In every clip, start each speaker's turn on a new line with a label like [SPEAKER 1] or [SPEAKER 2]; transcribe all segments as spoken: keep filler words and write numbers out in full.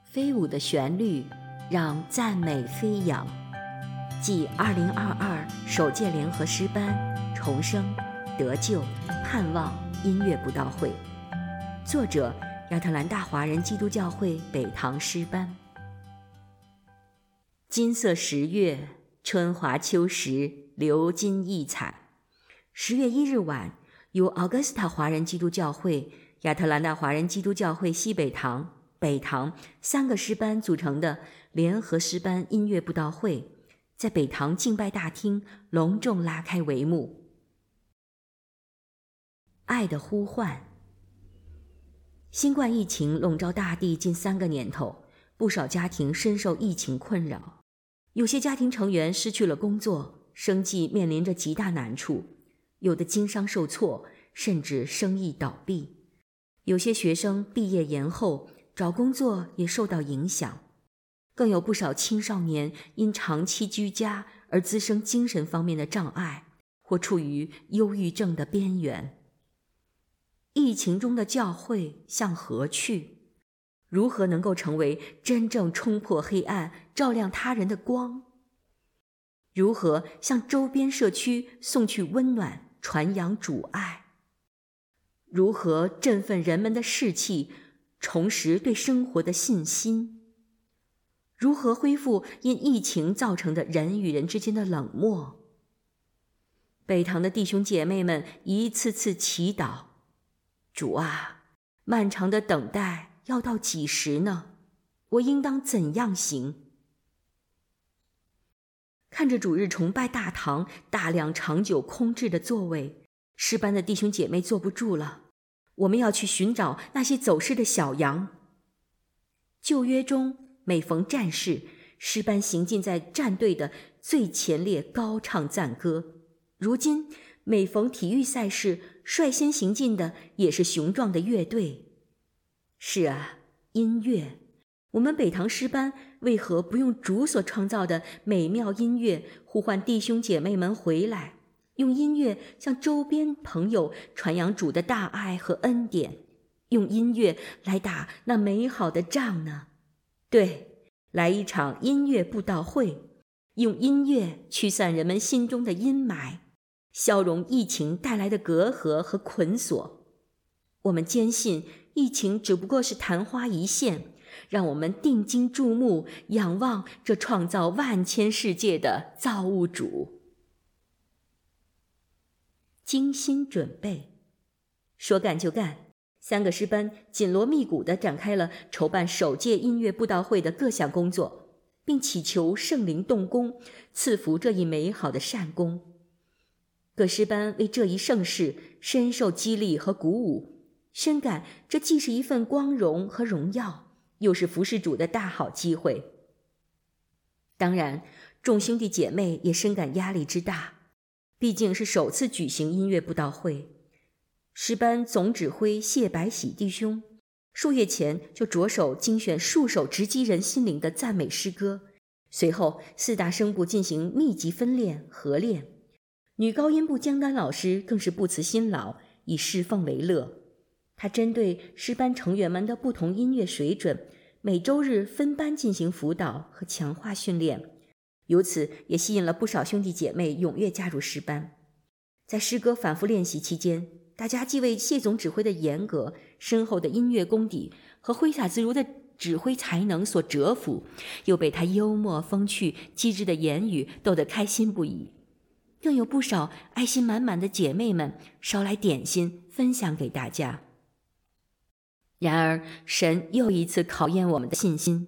[SPEAKER 1] 飞舞的旋律让赞美飞扬，继二零二二首届联合诗班重生、得救、盼望音乐布道会，作者亚特兰大华人基督教会北堂诗班。金色十月，春华秋实，流金溢彩。十月一日晚，由奥格斯塔华人基督教会、亚特兰大华人基督教会西北堂、北堂三个诗班组成的联合诗班音乐布道会，在北堂敬拜大厅隆重拉开帷幕。爱的呼唤。新冠疫情笼罩大地近三个年头，不少家庭深受疫情困扰，有些家庭成员失去了工作，生计面临着极大难处，有的经商受挫，甚至生意倒闭，有些学生毕业延后，找工作也受到影响，更有不少青少年因长期居家而滋生精神方面的障碍，或处于忧郁症的边缘。疫情中的教会向何去？如何能够成为真正冲破黑暗、照亮他人的光？如何向周边社区送去温暖、传扬主爱？如何振奋人们的士气，重拾对生活的信心？如何恢复因疫情造成的人与人之间的冷漠？北堂的弟兄姐妹们一次次祈祷，主啊，漫长的等待要到几时呢？我应当怎样行？看着主日崇拜大堂大量长久空置的座位，诗班的弟兄姐妹坐不住了，我们要去寻找那些走失的小羊。旧约中每逢战事，诗班行进在战队的最前列高唱赞歌，如今每逢体育赛事，率先行进的也是雄壮的乐队。是啊，音乐，我们北堂诗班为何不用主所创造的美妙音乐呼唤弟兄姐妹们回来，用音乐向周边朋友传扬主的大爱和恩典，用音乐来打那美好的仗呢？对，来一场音乐布道会，用音乐驱散人们心中的阴霾，消融疫情带来的隔阂和捆锁。我们坚信疫情只不过是昙花一现，让我们定睛注目，仰望这创造万千世界的造物主。精心准备，说干就干，三个诗班紧锣密鼓地展开了筹办首届音乐布道会的各项工作，并祈求圣灵动工，赐福这一美好的善功。各诗班为这一盛事深受激励和鼓舞，深感这既是一份光荣和荣耀，又是服侍主的大好机会。当然，众兄弟姐妹也深感压力之大，毕竟是首次举行音乐布道会。诗班总指挥谢白喜弟兄数月前就着手精选数首直击人心灵的赞美诗歌，随后四大声部进行密集分练合练，女高音部江丹老师更是不辞辛劳，以侍奉为乐。他针对诗班成员们的不同音乐水准，每周日分班进行辅导和强化训练，由此也吸引了不少兄弟姐妹踊跃加入诗班。在诗歌反复练习期间，大家既为谢总指挥的严格、深厚的音乐功底和挥洒自如的指挥才能所折服，又被他幽默风趣、机智的言语逗得开心不已。更有不少爱心满满的姐妹们捎来点心分享给大家。然而，神又一次考验我们的信心。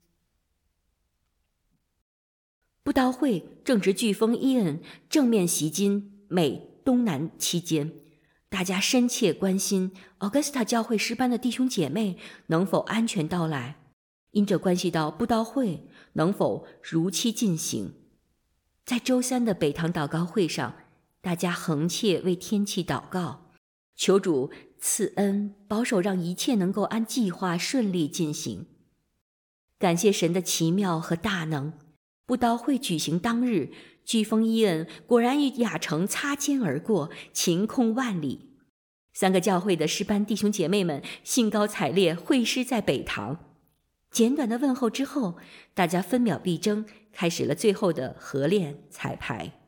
[SPEAKER 1] 布道会正值飓风伊恩正面袭击美东南期间，大家深切关心奥格斯塔教会诗班的弟兄姐妹能否安全到来，因这关系到布道会能否如期进行。在周三的北堂祷告会上，大家恒切为天气祷告，求主赐恩保守，让一切能够按计划顺利进行。感谢神的奇妙和大能，布道会举行当日，飓风伊恩果然与亚城擦肩而过，晴空万里。三个教会的诗班弟兄姐妹们兴高采烈会师在北堂， 简短的问候之后，大家分秒必争，开始了最后的合练彩排。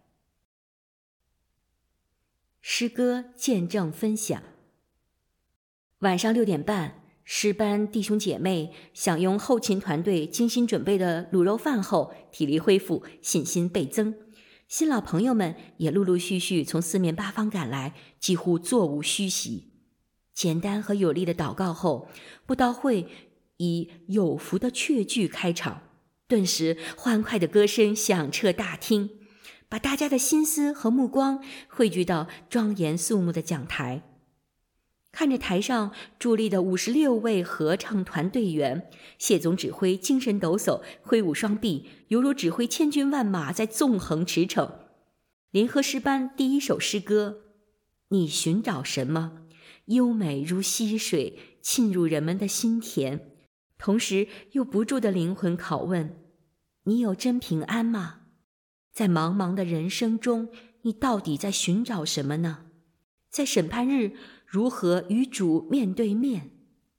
[SPEAKER 1] 诗歌见证分享。晚上六点半，诗班弟兄姐妹享用后勤团队精心准备的卤肉饭后，体力恢复，信心倍增。新老朋友们也陆陆续续从四面八方赶来，几乎座无虚席。简单和有力的祷告后，布道会以有福的雀句开场，顿时欢快的歌声响彻大厅，把大家的心思和目光汇聚到庄严肃穆的讲台。看着台上伫立的五十六位合唱团队员，谢总指挥精神抖擞，挥舞双臂，犹如指挥千军万马在纵横驰骋。联合诗班第一首诗歌《你寻找什么》，优美如溪水，沁入人们的心田，同时又不住的灵魂拷问：你有真平安吗？在茫茫的人生中，你到底在寻找什么呢？在审判日，如何与主面对面？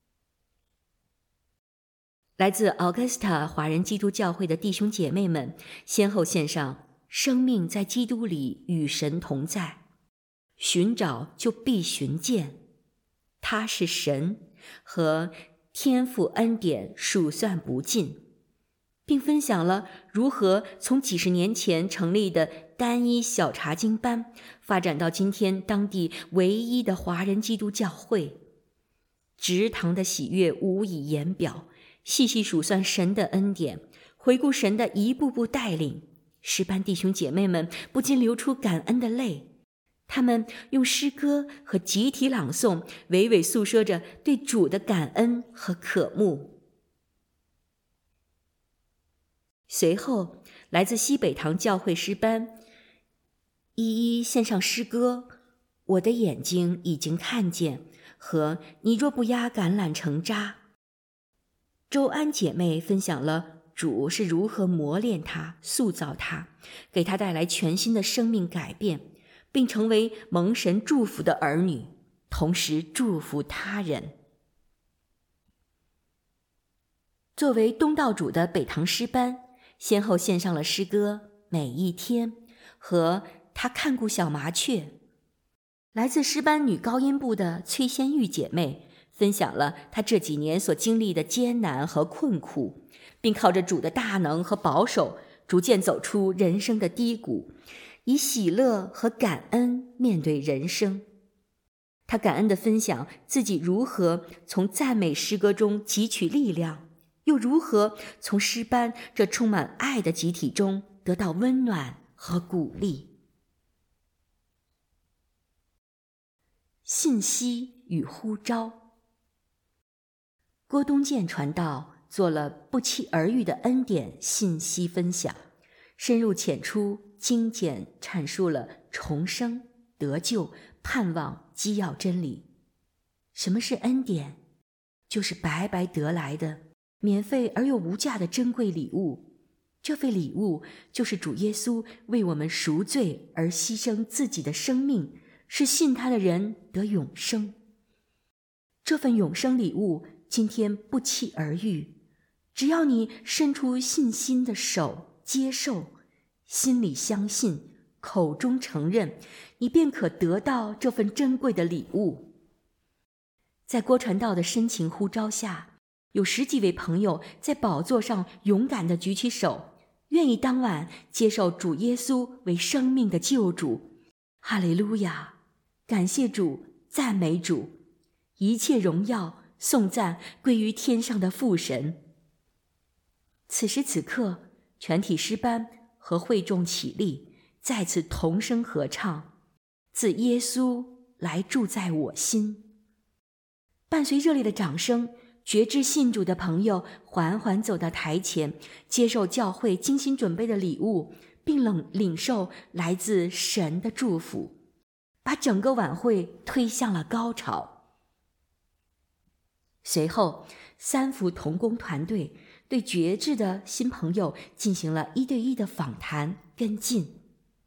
[SPEAKER 1] 来自 Augusta 华人基督教会的弟兄姐妹们先后献上生命在基督里与神同在，寻找就必寻见，他是神，和天父恩典数算不尽，并分享了如何从几十年前成立的单一小查经班发展到今天当地唯一的华人基督教会。职堂的喜悦无以言表，细细数算神的恩典，回顾神的一步步带领，诗班弟兄姐妹们不禁流出感恩的泪。他们用诗歌和集体朗诵娓娓诉说着对主的感恩和渴慕。随后，来自西北堂教会诗班一一献上诗歌《我的眼睛已经看见》和《你若不压橄榄成渣》。周安姐妹分享了主是如何磨练她、塑造她，给她带来全新的生命改变，并成为蒙神祝福的儿女，同时祝福他人。作为东道主的北堂诗班，先后献上了诗歌《每一天》和《他看顾小麻雀》。来自诗班女高音部的崔仙玉姐妹分享了她这几年所经历的艰难和困苦，并靠着主的大能和保守，逐渐走出人生的低谷，以喜乐和感恩面对人生。她感恩地分享自己如何从赞美诗歌中汲取力量，又如何从诗班这充满爱的集体中得到温暖和鼓励。信息与呼召。郭东健传道做了不期而遇的恩典信息分享，深入浅出，精简阐述了重生、得救、盼望基要真理。什么是恩典？就是白白得来的免费而又无价的珍贵礼物，这份礼物就是主耶稣为我们赎罪而牺牲自己的生命，使信他的人得永生。这份永生礼物今天不期而遇，只要你伸出信心的手接受，心里相信，口中承认，你便可得到这份珍贵的礼物。在郭传道的深情呼召下，有十几位朋友在宝座上勇敢地举起手，愿意当晚接受主耶稣为生命的救主。哈利路亚！感谢主，赞美主，一切荣耀颂赞归于天上的父神。此时此刻，全体诗班和会众起立，再次同声合唱：自耶稣来住在我心。伴随热烈的掌声，决志信主的朋友缓缓走到台前，接受教会精心准备的礼物，并领领受来自神的祝福，把整个晚会推向了高潮。随后，三福同工团队对决志的新朋友进行了一对一的访谈跟进。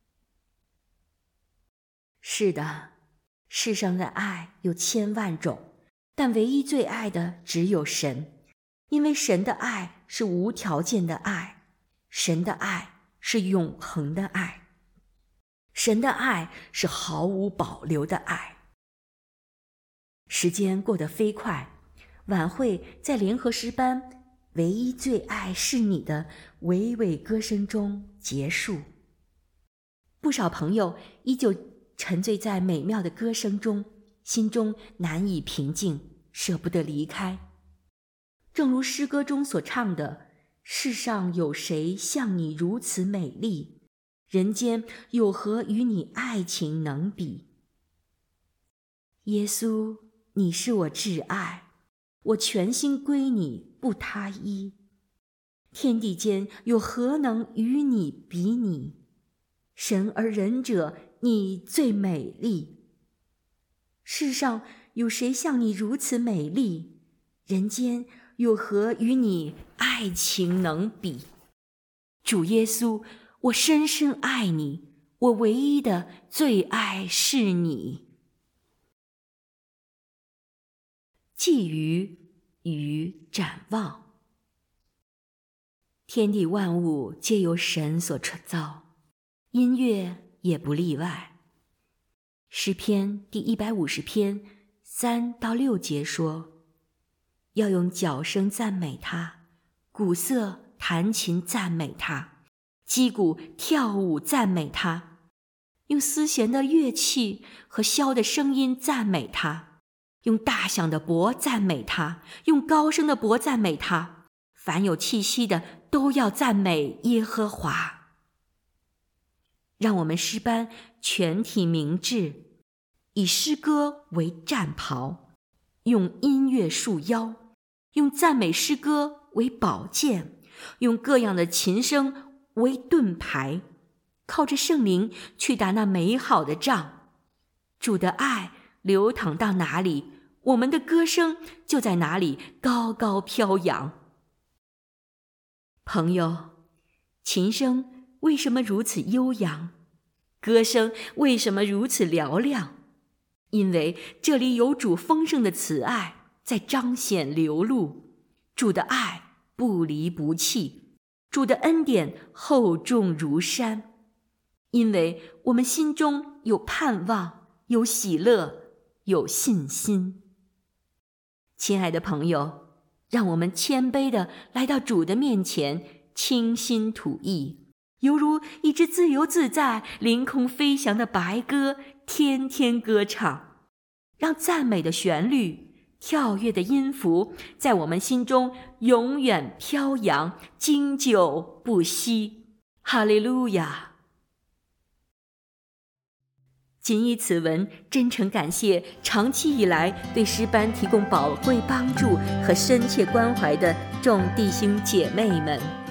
[SPEAKER 1] 是的，世上的爱有千万种，但唯一最爱的只有神， 因为神的爱是无条件的爱，神的爱是永恒的爱，神的爱是毫无保留的爱。时间过得飞快，晚会在联合诗班唯一最爱是你的娓娓歌声中结束。不少朋友依旧沉醉在美妙的歌声中，心中难以平静，舍不得离开。正如诗歌中所唱的，世上有谁像你如此美丽，人间有何与你爱情能比。耶稣，你是我挚爱，我全心归你不他依，天地间有何能与你比拟，神而人者，你最美丽。世上有谁像你如此美丽，人间有何与你爱情能比。主耶稣，我深深爱你，我唯一的最爱是你。寄予与展望。天地万物皆由神所创造，音乐也不例外。诗篇第一百五十篇三到六节说，要用角声赞美他，鼓瑟弹琴赞美他，击鼓跳舞赞美他，用丝弦的乐器和箫的声音赞美他，用大响的钹赞美他，用高声的钹赞美他，凡有气息的都要赞美耶和华。让我们诗班全体明志，以诗歌为战袍，用音乐束腰，用赞美诗歌为宝剑，用各样的琴声为盾牌，靠着圣灵去打那美好的仗。主的爱流淌到哪里，我们的歌声就在哪里高高飘扬。朋友，琴声为什么如此悠扬？歌声为什么如此嘹亮？因为这里有主丰盛的慈爱在彰显流露，主的爱不离不弃，主的恩典厚重如山。因为我们心中有盼望，有喜乐，有信心。亲爱的朋友，让我们谦卑地来到主的面前，倾心吐意，犹如一只自由自在、凌空飞翔的白鸽，天天歌唱，让赞美的旋律、跳跃的音符在我们心中永远飘扬，经久不息。哈利路亚！谨以此文真诚感谢长期以来对诗班提供宝贵帮助和深切关怀的众弟兄姐妹们。